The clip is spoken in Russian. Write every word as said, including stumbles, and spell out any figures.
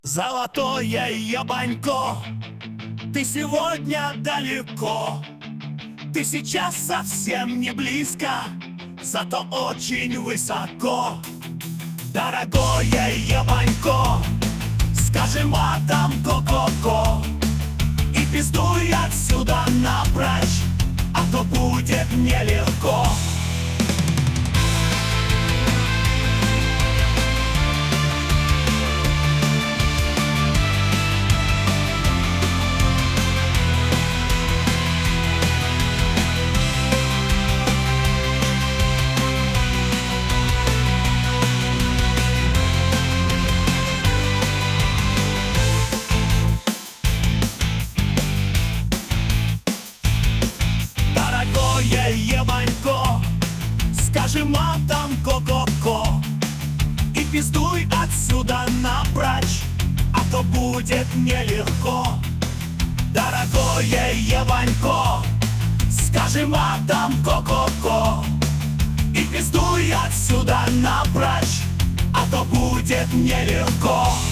Золотое ябанько, ты сегодня далеко, ты сейчас совсем не близко, зато очень высоко. Дорогое ябанько, скажи матам ко-ко-ко и пиздуй отсюда напрочь, а то будет нелегко. Ебанько, скажи матам ко-ко-ко и пиздуй отсюда напрочь, а то будет нелегко. Дорогое ебанько, скажи матам ко-ко-ко и пиздуй отсюда напрочь, а то будет нелегко.